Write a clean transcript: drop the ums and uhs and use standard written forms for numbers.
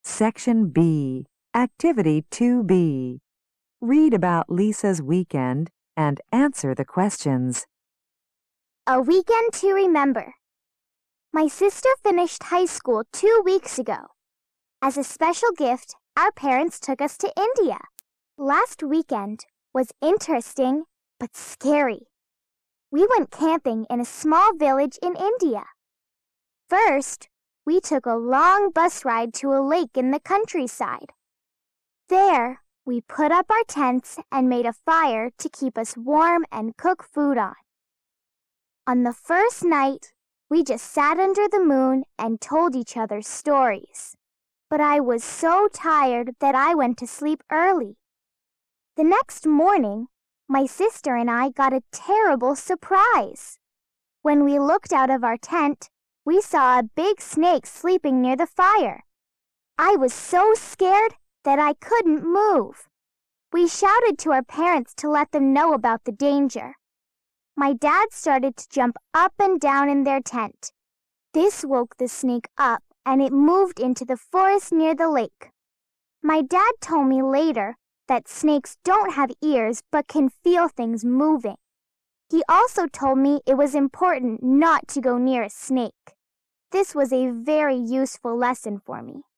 Section B, Activity 2B. Read about Lisa's weekend and answer the questions. A weekend to remember. My sister finished high school 2 weeks ago. As a special gift, our parents took us to India. Last weekend was interesting but scary. We went camping in a small village in India. First, we took a long bus ride to a lake in the countryside. There, we put up our tents and made a fire to keep us warm and cook food on. On the first night, we just sat under the moon and told each other stories. But I was so tired that I went to sleep early. The next morning, my sister and I got a terrible surprise. When we looked out of our tent, we saw a big snake sleeping near the fire. I was so scared that I couldn't move. We shouted to our parents to let them know about the danger. My dad started to jump up and down in their tent. This woke the snake up and it moved into the forest near the lake. My dad told me later that snakes don't have ears but can feel things moving. He also told me it was important not to go near a snake. This was a very useful lesson for me.